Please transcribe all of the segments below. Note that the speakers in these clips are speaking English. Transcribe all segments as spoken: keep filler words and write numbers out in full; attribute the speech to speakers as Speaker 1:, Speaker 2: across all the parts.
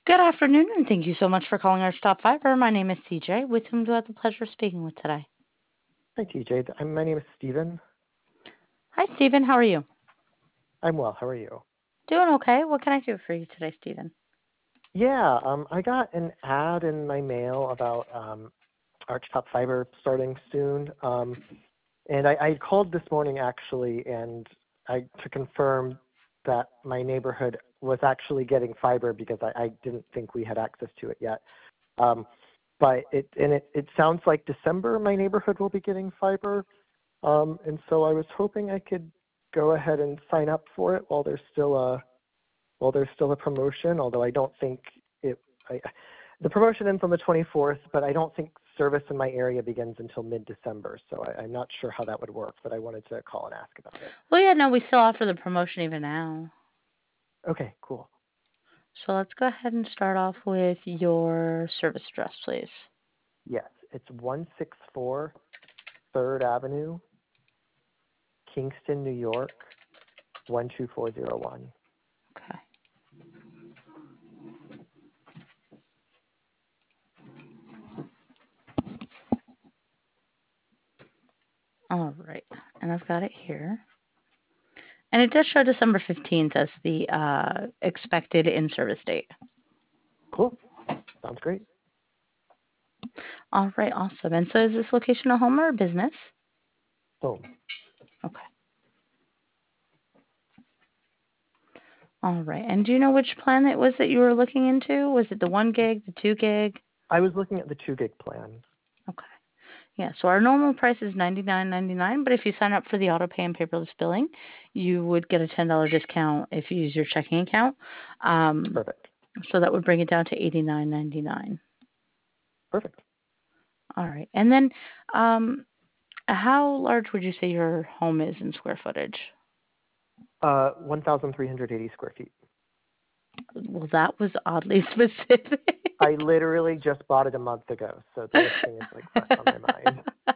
Speaker 1: Good afternoon, and thank you so much for calling our Stop Fiber. My name is C J, with whom do I have the pleasure of speaking with today?
Speaker 2: Hi, T J. Th- I'm- My name is Steven.
Speaker 1: Hi, Stephen. How are you?
Speaker 2: I'm well. How are you?
Speaker 1: Doing okay. What can I do for you today, Stephen?
Speaker 2: Yeah, um, I got an ad in my mail about um, Archtop Fiber starting soon, um, and I, I called this morning actually, and I to confirm that my neighborhood was actually getting fiber because I, I didn't think we had access to it yet. Um, but it and it, it sounds like December my neighborhood will be getting fiber, um, and so I was hoping I could go ahead and sign up for it while there's still a well, there's still a promotion, although I don't think it. I, the promotion ends on the twenty-fourth, but I don't think service in my area begins until mid-December, so I, I'm not sure how that would work. But I wanted to call and ask about it.
Speaker 1: Well, yeah, no, we still offer the promotion even now.
Speaker 2: Okay, cool.
Speaker 1: So let's go ahead and start off with your service address, please.
Speaker 2: Yes, it's one six four Third Avenue, Kingston, New York, one two four zero one.
Speaker 1: Okay. All right. And I've got it here. And it does show December fifteenth as the uh, expected in service date.
Speaker 2: Cool. Sounds great.
Speaker 1: All right. Awesome. And so is this location a home or a business?
Speaker 2: Boom.
Speaker 1: Okay. All right. And do you know which plan it was that you were looking into? Was it the one gig, the two gig?
Speaker 2: I was looking at the two gig plan.
Speaker 1: Okay. Yeah. So our normal price is ninety nine ninety nine, but if you sign up for the auto pay and paperless billing, you would get a ten dollar discount if you use your checking account. Um,
Speaker 2: Perfect.
Speaker 1: so that would bring it down to eighty nine ninety nine.
Speaker 2: Perfect.
Speaker 1: All right. And then, um, how large would you say your home is in square footage?
Speaker 2: Uh, one thousand three hundred eighty square feet.
Speaker 1: Well, that was oddly specific.
Speaker 2: I literally just bought it a month ago, so the listing is like fresh on my mind.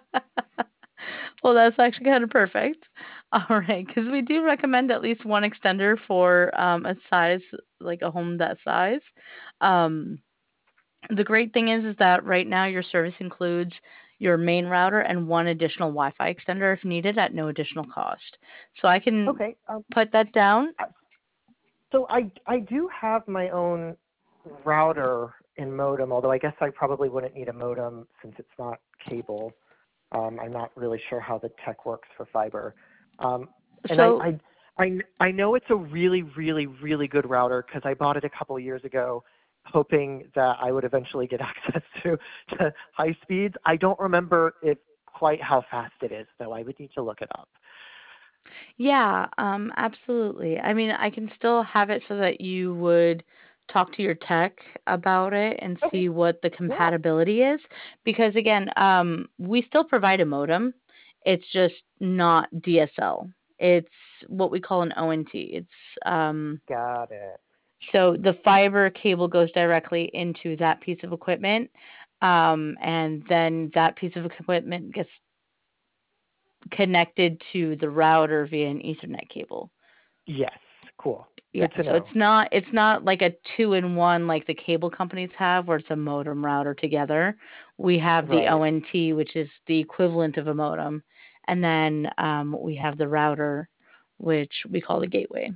Speaker 1: Well, that's actually kind of perfect. All right, because we do recommend at least one extender for um, a size like a home that size. Um, the great thing is, is that right now your service includes your main router and one additional Wi-Fi extender if needed at no additional cost. So I can
Speaker 2: Okay. Um,
Speaker 1: put that down.
Speaker 2: I- so I I do have my own router and modem, although I guess I probably wouldn't need a modem since it's not cable. Um, I'm not really sure how the tech works for fiber. Um, and I,
Speaker 1: So
Speaker 2: I I I know it's a really really really good router because I bought it a couple of years ago, hoping that I would eventually get access to to high speeds. I don't remember it quite how fast it is, though. I would need to look it up.
Speaker 1: yeah, um, absolutely. I mean, I can still have it so that you would talk to your tech about it and
Speaker 2: Okay.
Speaker 1: see what the
Speaker 2: Yeah.
Speaker 1: compatibility is. Because again, um, we still provide a modem. It's just not D S L. It's what we call an O N T. It's um,
Speaker 2: Got it.
Speaker 1: so the fiber cable goes directly into that piece of equipment, um, and then that piece of equipment gets connected to the router via an Ethernet cable.
Speaker 2: Yes. Cool.
Speaker 1: Yeah,
Speaker 2: Good to
Speaker 1: so it's
Speaker 2: know.
Speaker 1: not it's not like a two in one like the cable companies have where it's a modem router together. We have the
Speaker 2: Right.
Speaker 1: O N T, which is the equivalent of a modem, and then um, we have the router, which we call the gateway.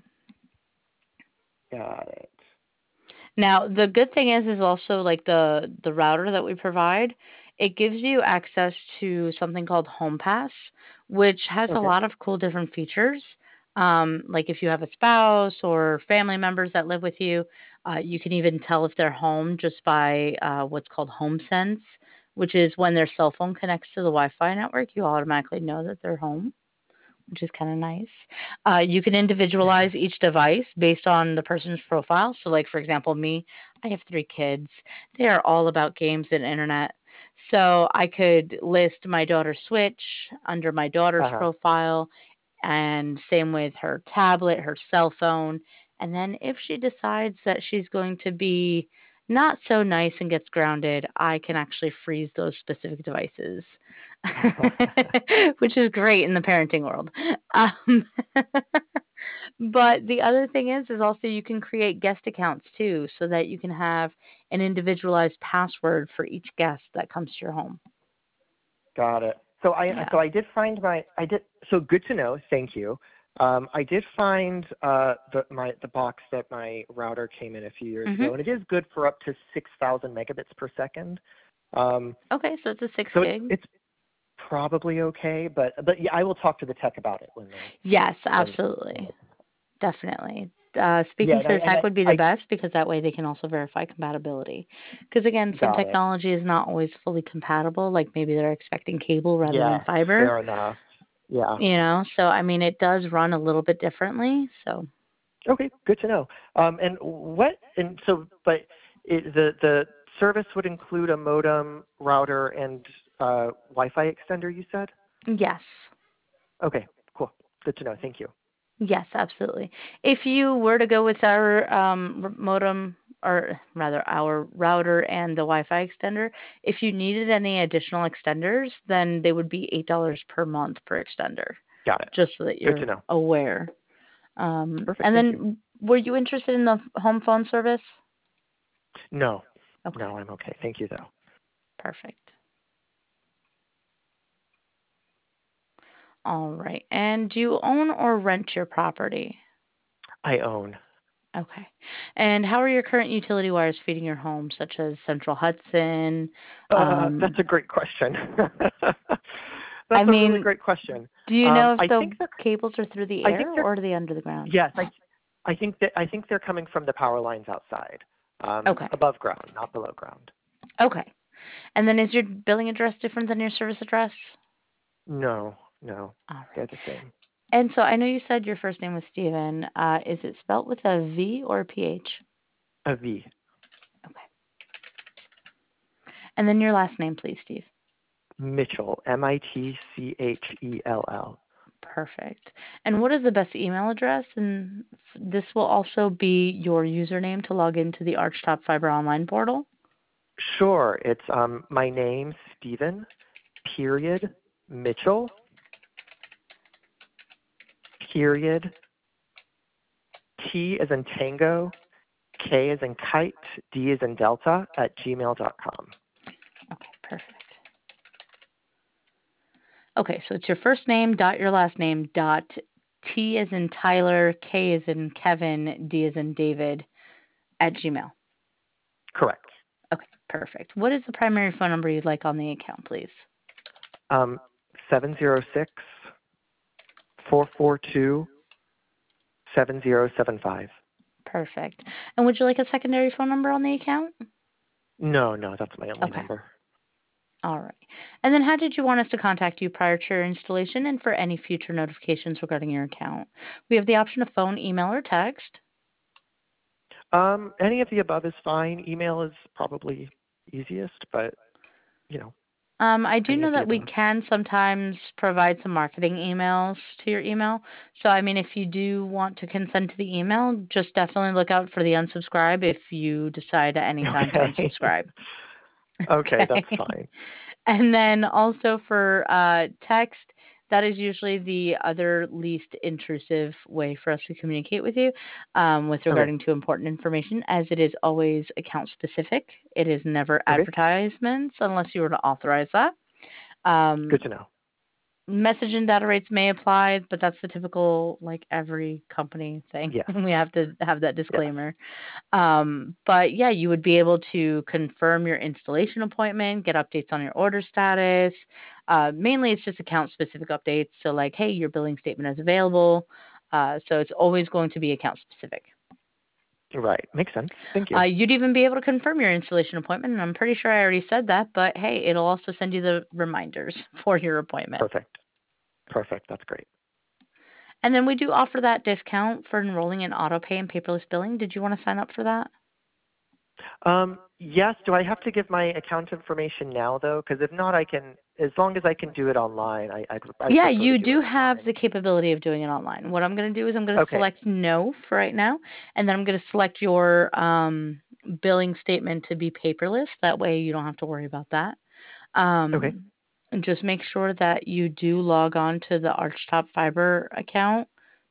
Speaker 2: Got it.
Speaker 1: Now, the good thing is is also like the the router that we provide, it gives you access to something called Home Pass, which has a
Speaker 2: Okay.
Speaker 1: lot of cool different features. Um, like if you have a spouse or family members that live with you, uh, you can even tell if they're home just by uh, what's called Home Sense, which is when their cell phone connects to the Wi-Fi network, you automatically know that they're home, which is kind of nice. Uh, you can individualize each device based on the person's profile. So, like for example, me, I have three kids. They are all about games and internet. So I could list my daughter's Switch under my daughter's
Speaker 2: Uh-huh.
Speaker 1: profile, and same with her tablet, her cell phone. And then if she decides that she's going to be not so nice and gets grounded, I can actually freeze those specific devices, which is great in the parenting world. Um, But the other thing is, is also you can create guest accounts too, so that you can have an individualized password for each guest that comes to your home.
Speaker 2: Got it. So I
Speaker 1: Yeah.
Speaker 2: so I did find my I did so good to know. Thank you. Um, I did find uh, the my the box that my router came in a few years
Speaker 1: Mhm.
Speaker 2: ago, and it is good for up to six thousand megabits per second. Um,
Speaker 1: Okay, so it's a six
Speaker 2: so it's
Speaker 1: gig.
Speaker 2: it's probably okay, but but yeah, I will talk to the tech about it when they
Speaker 1: Yes,
Speaker 2: when.
Speaker 1: absolutely. Definitely. Uh,
Speaker 2: Yeah,
Speaker 1: speaking
Speaker 2: and
Speaker 1: to
Speaker 2: I
Speaker 1: the
Speaker 2: and
Speaker 1: tech
Speaker 2: I,
Speaker 1: would be the
Speaker 2: I
Speaker 1: best because that way they can also verify compatibility. Because again, some
Speaker 2: got it.
Speaker 1: technology is not always fully compatible. Like maybe they're expecting cable rather than
Speaker 2: Yes,
Speaker 1: fiber.
Speaker 2: fair enough. Yeah.
Speaker 1: You know, so I mean, it does run a little bit differently. So
Speaker 2: Okay, good to know. Um, and what and so, but it, the the service would include a modem, router, and uh, Wi-Fi extender. You said.
Speaker 1: yes,
Speaker 2: Okay, cool. Good to know. Thank you.
Speaker 1: yes, absolutely. If you were to go with our um, r- modem, or rather our router and the Wi-Fi extender, if you needed any additional extenders, then they would be eight dollars per month per extender,
Speaker 2: Got it.
Speaker 1: just so that
Speaker 2: Good to
Speaker 1: you're
Speaker 2: know.
Speaker 1: aware. Um,
Speaker 2: Perfect.
Speaker 1: and
Speaker 2: Thank you.
Speaker 1: then, were you interested in the home phone service?
Speaker 2: No,
Speaker 1: Okay,
Speaker 2: no, I'm okay. Thank you though.
Speaker 1: perfect. All right. And do you own or rent your property?
Speaker 2: I own.
Speaker 1: Okay. And how are your current utility wires feeding your home, such as Central Hudson?
Speaker 2: Uh, that's
Speaker 1: Um,
Speaker 2: a great question.
Speaker 1: I
Speaker 2: That's a really
Speaker 1: mean,
Speaker 2: great question.
Speaker 1: do you
Speaker 2: Um,
Speaker 1: know if
Speaker 2: I
Speaker 1: the
Speaker 2: think they're.
Speaker 1: cables are through the
Speaker 2: I think
Speaker 1: air
Speaker 2: they're.
Speaker 1: or are they under the ground?
Speaker 2: Yes, I. I think that. I think they're coming from the power lines outside, um,
Speaker 1: Okay.
Speaker 2: above ground, not below ground.
Speaker 1: Okay. And then is your billing address different than your service address?
Speaker 2: No, no,
Speaker 1: All
Speaker 2: they're
Speaker 1: right.
Speaker 2: the same.
Speaker 1: And so I know you said your first name was Steven. Uh, is it spelled with a V or a P H?
Speaker 2: A V.
Speaker 1: Okay. And then your last name, please, Steve.
Speaker 2: Mitchell. M I T C H E L L.
Speaker 1: Perfect. And what is the best email address? And this will also be your username to log into the Archtop Fiber online portal.
Speaker 2: Sure. It's um my name, Stephen. Period. Mitchell. Period. T as in Tango. K as in kite. D as in Delta at gmail dot com.
Speaker 1: Okay, perfect. Okay, so it's your first name dot your last name dot T as in Tyler, K as in Kevin, D as in David at Gmail.
Speaker 2: Correct.
Speaker 1: Okay, perfect. What is the primary phone number you'd like on the account, please?
Speaker 2: Um, seven zero six, four four two, seven zero seven five.
Speaker 1: Perfect. And would you like a secondary phone number on the account?
Speaker 2: No, no, that's my only
Speaker 1: Okay.
Speaker 2: number.
Speaker 1: All right. And then how did you want us to contact you prior to your installation and for any future notifications regarding your account? We have the option of phone, email, or text.
Speaker 2: Um, any of the above is fine. Email is probably easiest, but you know,
Speaker 1: Um, I do
Speaker 2: any of
Speaker 1: know
Speaker 2: the
Speaker 1: that we
Speaker 2: above.
Speaker 1: can sometimes provide some marketing emails to your email. So, I mean, if you do want to consent to the email, just definitely look out for the unsubscribe if you decide at any time to
Speaker 2: Okay.
Speaker 1: unsubscribe.
Speaker 2: Okay, that's
Speaker 1: Okay.
Speaker 2: fine.
Speaker 1: And then also for uh, text, that is usually the other least intrusive way for us to communicate with you um, with
Speaker 2: Okay.
Speaker 1: regarding to important information, as it is always account specific. It is never
Speaker 2: Okay.
Speaker 1: advertisements unless you were to authorize that. Um,
Speaker 2: Good to know.
Speaker 1: Message and data rates may apply, but that's the typical, like every company thing.
Speaker 2: Yes.
Speaker 1: We have to have that
Speaker 2: Yes.
Speaker 1: disclaimer. Um, but yeah, you would be able to confirm your installation appointment, get updates on your order status. Uh, mainly, it's just account specific updates. So, like, hey, your billing statement is available. Uh, so, it's always going to be account specific.
Speaker 2: Right. Makes sense. Thank
Speaker 1: Uh,
Speaker 2: you.
Speaker 1: you'd even be able to confirm your installation appointment, and I'm pretty sure I already said that, but hey, it'll also send you the reminders for your appointment.
Speaker 2: Perfect. Perfect. That's great.
Speaker 1: And then we do offer that discount for enrolling in auto pay and paperless billing. Did you want to sign up for that?
Speaker 2: Um, yes. Do I have to give my account information now, though? Because if not, I can. As long as I can do it online, I, I'd, I'd
Speaker 1: Yeah,
Speaker 2: prefer to
Speaker 1: you
Speaker 2: do it
Speaker 1: do have
Speaker 2: online.
Speaker 1: the capability of doing it online. What I'm going to do is I'm going to
Speaker 2: Okay.
Speaker 1: select no for right now, and then I'm going to select your um, billing statement to be paperless. That way you don't have to worry about that.
Speaker 2: Okay.
Speaker 1: Um, and just make sure that you do log on to the Archtop Fiber account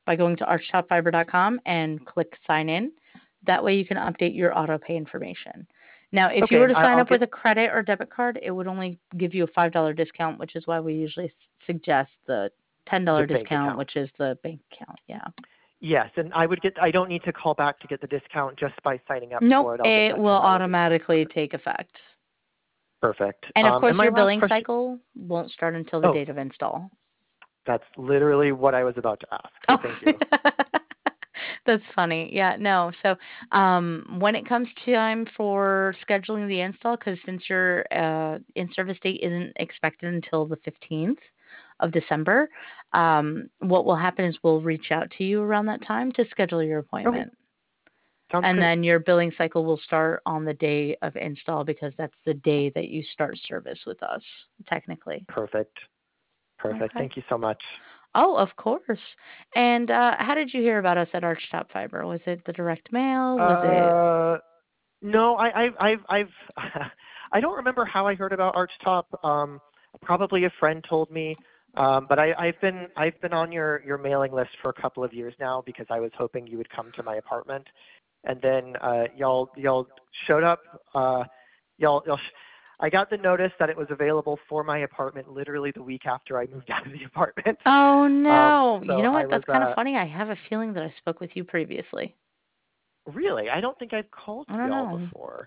Speaker 1: by going to archtop fiber dot com and click sign in. That way you can update your auto pay information. Now, if you
Speaker 2: Okay,
Speaker 1: were
Speaker 2: and
Speaker 1: to
Speaker 2: I,
Speaker 1: sign
Speaker 2: I'll
Speaker 1: up
Speaker 2: get
Speaker 1: with a credit or debit card, it would only give you a five dollars discount, which is why we usually s- suggest the ten
Speaker 2: the
Speaker 1: dollars
Speaker 2: bank
Speaker 1: discount,
Speaker 2: account.
Speaker 1: which is the bank account. Yeah.
Speaker 2: Yes, and I would get. I don't need to call back to get the discount just by signing up
Speaker 1: Nope,
Speaker 2: for it. I'll get
Speaker 1: it
Speaker 2: that
Speaker 1: will
Speaker 2: ten dollar discount.
Speaker 1: automatically
Speaker 2: Perfect.
Speaker 1: take effect.
Speaker 2: Perfect.
Speaker 1: And of
Speaker 2: Um,
Speaker 1: course,
Speaker 2: and my
Speaker 1: your
Speaker 2: last
Speaker 1: billing
Speaker 2: question.
Speaker 1: cycle won't start until the
Speaker 2: Oh,
Speaker 1: date of install.
Speaker 2: that's literally what I was about to ask. So
Speaker 1: Oh,
Speaker 2: thank you.
Speaker 1: that's funny. Yeah, no. So, um, when it comes time for scheduling the install, because since your uh, in-service date isn't expected until the fifteenth of December, um, what will happen is we'll reach out to you around that time to schedule your
Speaker 2: Okay,
Speaker 1: appointment.
Speaker 2: sounds
Speaker 1: And
Speaker 2: great.
Speaker 1: then your billing cycle will start on the day of install because that's the day that you start service with us, technically.
Speaker 2: Perfect. Perfect.
Speaker 1: Okay.
Speaker 2: Thank you so much.
Speaker 1: Oh, of course. And uh, how did you hear about us at Archtop Fiber? Was it the direct mail? Was it?
Speaker 2: Uh, no, I, I've, I've, I've I don't remember how I heard about Archtop. Um, probably a friend told me. Um, but I, I've been, I've been on your, your mailing list for a couple of years now because I was hoping you would come to my apartment, and then uh, y'all, y'all showed up. Uh, y'all, y'all. Sh- I got the notice that it was available for my apartment literally the week after I moved out of the apartment.
Speaker 1: Oh
Speaker 2: Um,
Speaker 1: no! You
Speaker 2: so
Speaker 1: know
Speaker 2: I
Speaker 1: what?
Speaker 2: was
Speaker 1: That's kind of
Speaker 2: uh,
Speaker 1: funny. I have a feeling that I spoke with you previously.
Speaker 2: really. I don't think I've called
Speaker 1: I don't
Speaker 2: y'all
Speaker 1: know.
Speaker 2: before.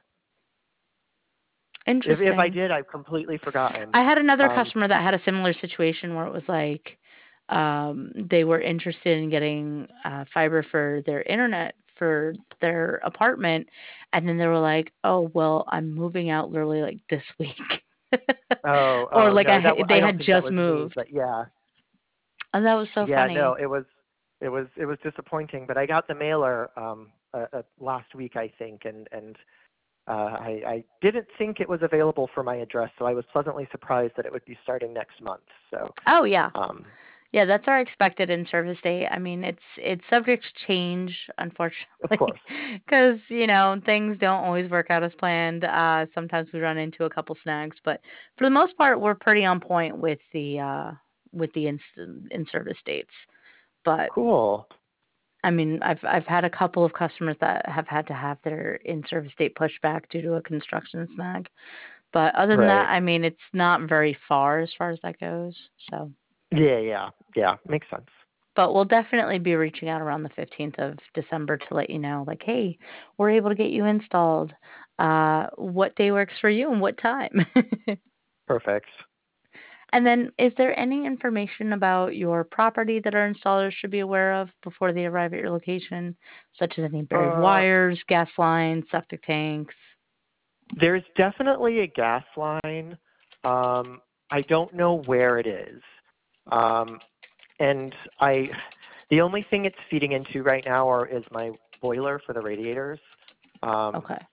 Speaker 2: If if I
Speaker 1: Interesting.
Speaker 2: did, I've completely forgotten.
Speaker 1: I had another
Speaker 2: Um,
Speaker 1: customer that had a similar situation where it was like um, they were interested in getting uh, fiber for their internet for their apartment, and then they were like, "Oh, well, I'm moving out literally like this week,"
Speaker 2: oh,
Speaker 1: or
Speaker 2: oh
Speaker 1: like
Speaker 2: no,
Speaker 1: I
Speaker 2: that
Speaker 1: ha-
Speaker 2: w- I
Speaker 1: they
Speaker 2: don't
Speaker 1: had
Speaker 2: think that
Speaker 1: just
Speaker 2: was me.
Speaker 1: moved,
Speaker 2: But yeah,
Speaker 1: and that was so
Speaker 2: yeah, no,
Speaker 1: funny.
Speaker 2: it was, it was, it was disappointing. But I got the mailer um, uh, uh, last week, I think, and and uh, I, I didn't think it was available for my address, so I was pleasantly surprised that it would be starting next month. So,
Speaker 1: Oh yeah,
Speaker 2: um,
Speaker 1: yeah, that's our expected in-service date. I mean, it's it's subject to change,
Speaker 2: of
Speaker 1: unfortunately,
Speaker 2: course,
Speaker 1: because you know things don't always work out as planned. Uh, sometimes we run into a couple snags, but for the most part, we're pretty on point with the uh, with the in in-service dates. But
Speaker 2: cool.
Speaker 1: I mean, I've I've had a couple of customers that have had to have their in-service date pushed back due to a construction snag. But other than that,
Speaker 2: Right.
Speaker 1: I mean, it's not very far as far as that goes. So.
Speaker 2: Yeah, yeah, yeah. Makes sense.
Speaker 1: But we'll definitely be reaching out around the fifteenth of December to let you know, like, hey, we're able to get you installed. Uh, what day works for you and what time?
Speaker 2: Perfect.
Speaker 1: And then, is there any information about your property that our installers should be aware of before they arrive at your location, such as any buried
Speaker 2: Uh,
Speaker 1: wires, gas lines, septic tanks?
Speaker 2: there's definitely a gas line. Um, I don't know where it is. Um, and I, the only thing it's feeding into right now are, is my boiler for the radiators. Um,
Speaker 1: Okay.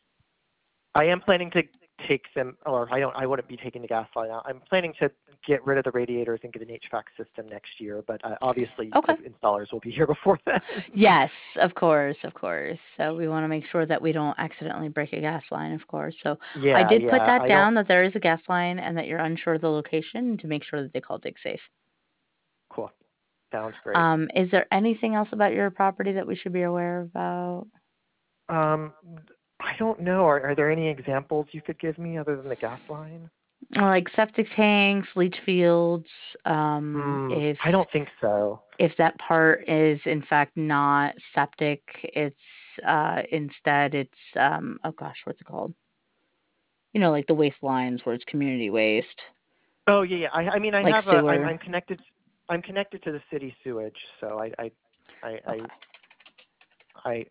Speaker 2: I am planning to take them, or I don't. I wouldn't be taking the gas line out. I'm planning to get rid of the radiators and get an H V A C system next year. But uh, obviously, the
Speaker 1: Okay.
Speaker 2: installers will be here before then.
Speaker 1: Yes, of course, of course. So we want to make sure that we don't accidentally break a gas line, of course. So I
Speaker 2: yeah,
Speaker 1: did put
Speaker 2: yeah.
Speaker 1: that
Speaker 2: I don't.
Speaker 1: down that there is a gas line and that you're unsure of the location to make sure that they call DigSafe.
Speaker 2: Cool. Sounds great.
Speaker 1: Um, is there anything else about your property that we should be aware about?
Speaker 2: Um, I don't know. Are, are there any examples you could give me other than the gas line?
Speaker 1: Like septic tanks, leach fields, um,
Speaker 2: Hmm.
Speaker 1: if
Speaker 2: I don't think so.
Speaker 1: if that part is in fact not septic, it's uh instead it's um oh gosh, what's it called? You know, like the waste lines where it's community waste,
Speaker 2: Oh yeah, yeah. I, I mean, I
Speaker 1: like
Speaker 2: have a. I'm,
Speaker 1: sewer.
Speaker 2: I'm connected. I'm connected to the city sewage, so I, I, I, I,
Speaker 1: Okay.
Speaker 2: I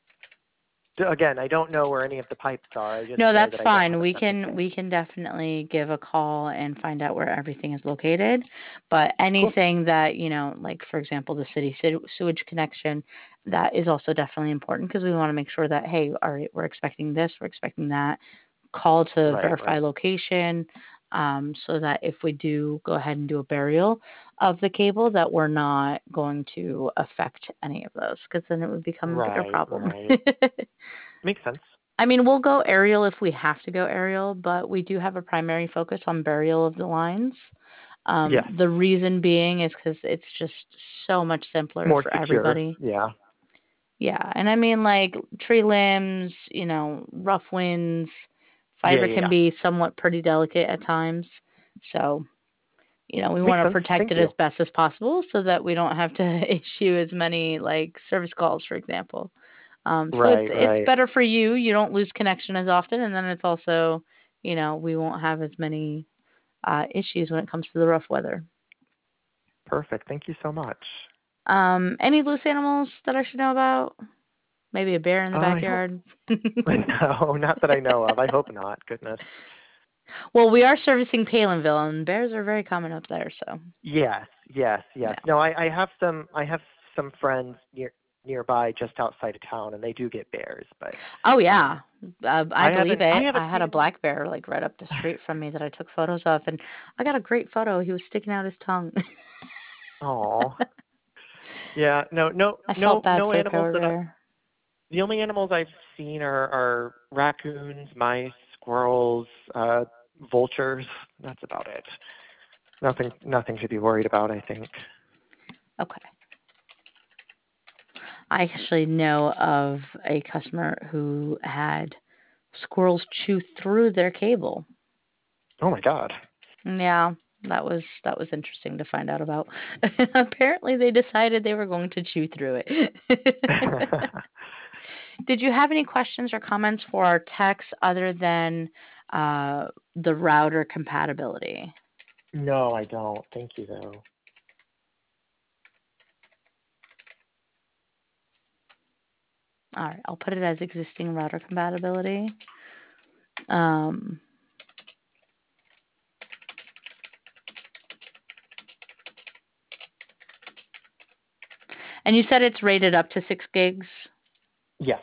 Speaker 2: again, I don't know where any of the pipes are. I just
Speaker 1: No,
Speaker 2: know
Speaker 1: that's
Speaker 2: that I don't
Speaker 1: fine.
Speaker 2: have a
Speaker 1: We
Speaker 2: septic
Speaker 1: can
Speaker 2: tank.
Speaker 1: we can definitely give a call and find out where everything is located. But
Speaker 2: Cool.
Speaker 1: anything that, you know, like for example, the city sew- sewage connection, that is also definitely important because we want to make sure that, hey, all right, we're expecting this, we're expecting that. Call to
Speaker 2: Right,
Speaker 1: verify
Speaker 2: right,
Speaker 1: location, um, so that if we do go ahead and do a burial of the cable, that we're not going to affect any of those because then it would become a bigger
Speaker 2: right,
Speaker 1: problem.
Speaker 2: right. Makes sense.
Speaker 1: I mean, we'll go aerial if we have to go aerial, but we do have a primary focus on burial of the lines. Um,
Speaker 2: Yes.
Speaker 1: the reason being is because it's just so much simpler
Speaker 2: More
Speaker 1: for
Speaker 2: secure.
Speaker 1: everybody.
Speaker 2: Yeah.
Speaker 1: Yeah, and I mean like tree limbs, you know, rough winds,
Speaker 2: Yeah,
Speaker 1: fiber
Speaker 2: yeah,
Speaker 1: can
Speaker 2: yeah.
Speaker 1: be somewhat pretty delicate at times. So, you know, we
Speaker 2: Makes
Speaker 1: want to
Speaker 2: sense.
Speaker 1: protect
Speaker 2: Thank
Speaker 1: it as
Speaker 2: you.
Speaker 1: best as possible so that we don't have to issue as many like service calls, for example. Um, so it's
Speaker 2: Right,
Speaker 1: it's
Speaker 2: right.
Speaker 1: better for you. You don't lose connection as often, and then it's also, you know, we won't have as many uh, issues when it comes to the rough weather.
Speaker 2: Perfect. Thank you so much.
Speaker 1: Um, any loose animals that I should know about? Maybe a bear in
Speaker 2: Uh,
Speaker 1: the
Speaker 2: I hope
Speaker 1: backyard.
Speaker 2: no, not that I know of. I hope not. Goodness.
Speaker 1: Well, we are servicing Palinville, and bears are very common up there. So,
Speaker 2: Yes, yes, yes.
Speaker 1: yeah.
Speaker 2: No, I, I have some. I have some friends near nearby, just outside of town, and they do get bears. But
Speaker 1: Oh
Speaker 2: um,
Speaker 1: yeah, uh, I
Speaker 2: I
Speaker 1: believe
Speaker 2: haven't. I
Speaker 1: it.
Speaker 2: haven't
Speaker 1: I had
Speaker 2: seen
Speaker 1: a
Speaker 2: any.
Speaker 1: black bear like right up the street from me that I took photos of, and I got a great photo. He was sticking out his tongue.
Speaker 2: Oh, yeah. No, no,
Speaker 1: I felt
Speaker 2: no,
Speaker 1: bad
Speaker 2: no
Speaker 1: for the
Speaker 2: animals
Speaker 1: power
Speaker 2: that I,
Speaker 1: bear.
Speaker 2: the only animals I've seen are, are raccoons, mice, squirrels, uh, vultures. That's about it. Nothing, nothing to be worried about, I think.
Speaker 1: Okay. I actually know of a customer who had squirrels chew through their cable.
Speaker 2: Oh my God.
Speaker 1: Yeah, that was that was interesting to find out about. Apparently, they decided they were going to chew through it. Did you have any questions or comments for our techs other than uh, the router compatibility?
Speaker 2: No, I don't. Thank you, though.
Speaker 1: All right, I'll put it as existing router compatibility. Um, and you said it's rated up to six gigs.
Speaker 2: Yes.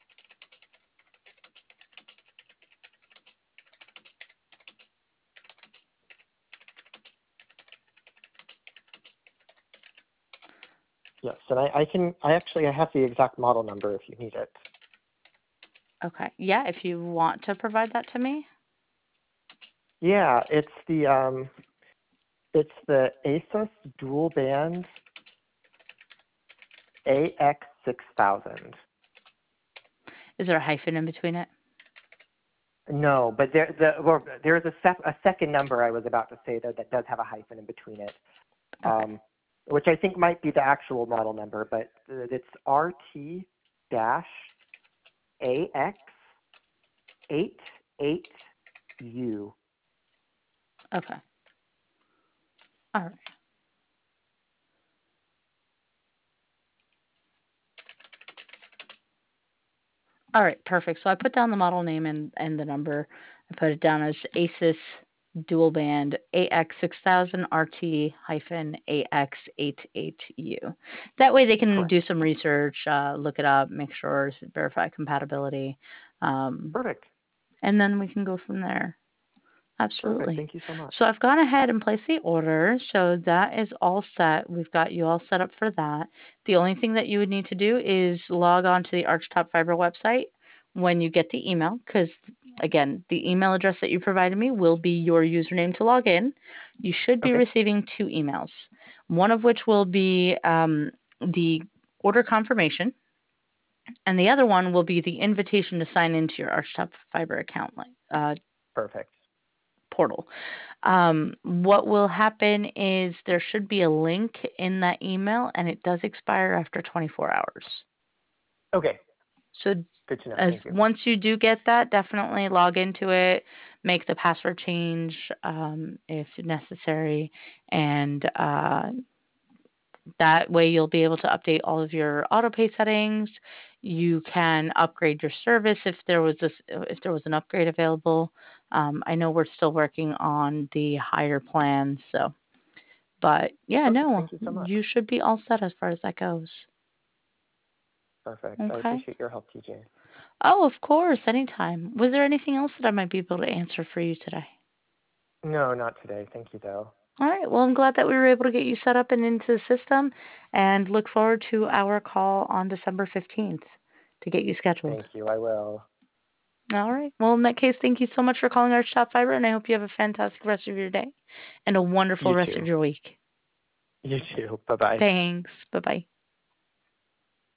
Speaker 2: Yes, and I, I can. I actually I have the exact model number if you need it.
Speaker 1: Okay, yeah, if you want to provide that to me.
Speaker 2: Yeah, it's the um, it's the Asus dual band A X six thousand.
Speaker 1: Is there a hyphen in between it?
Speaker 2: No, but there the well, there's a sec, a second number I was about to say though that does have a hyphen in between it,
Speaker 1: Okay.
Speaker 2: um, which I think might be the actual model number, but it's R T dash A X eight eight U.
Speaker 1: Okay. All right. All right, perfect. So I put down the model name and, and the number. I put it down as Asus dual band A X six thousand R T hyphen A X eighty-eight U. That way they can
Speaker 2: Correct.
Speaker 1: do some research, uh, look it up, make sure, verify compatibility, um,
Speaker 2: Perfect.
Speaker 1: and then we can go from there.
Speaker 2: Perfect.
Speaker 1: Absolutely.
Speaker 2: Thank you so much.
Speaker 1: So I've gone ahead and placed the order. So that is all set. We've got you all set up for that. The only thing that you would need to do is log on to the Archtop Fiber website when you get the email, because again, the email address that you provided me will be your username to log in. You should be
Speaker 2: Okay.
Speaker 1: receiving two emails, one of which will be um, the order confirmation, and the other one will be the invitation to sign into your Archtop Fiber account uh,
Speaker 2: Perfect.
Speaker 1: portal. Um, what will happen is there should be a link in that email, and it does expire after twenty-four hours.
Speaker 2: Okay.
Speaker 1: So,
Speaker 2: Good to know.
Speaker 1: as
Speaker 2: Thank you.
Speaker 1: once you do get that, definitely log into it, make the password change um, if necessary, and uh, that way you'll be able to update all of your autopay settings. You can upgrade your service if there was this, if there was an upgrade available. Um, I know we're still working on the higher plans, so but yeah,
Speaker 2: Perfect.
Speaker 1: no,
Speaker 2: Thank you so much.
Speaker 1: you should be all set as far as that goes.
Speaker 2: Perfect. I
Speaker 1: Okay.
Speaker 2: appreciate your help, T J.
Speaker 1: Oh, of course, anytime. Was there anything else that I might be able to answer for you today?
Speaker 2: No, not today. Thank you, though.
Speaker 1: All right. Well, I'm glad that we were able to get you set up and into the system, and look forward to our call on December fifteenth to get you scheduled.
Speaker 2: Thank you. I will.
Speaker 1: All right. Well, in that case, thank you so much for calling Arch Top Fiber, and I hope you have a fantastic rest of your day and a wonderful
Speaker 2: You
Speaker 1: rest of
Speaker 2: too.
Speaker 1: your week.
Speaker 2: You too. Bye bye.
Speaker 1: Thanks. Bye bye.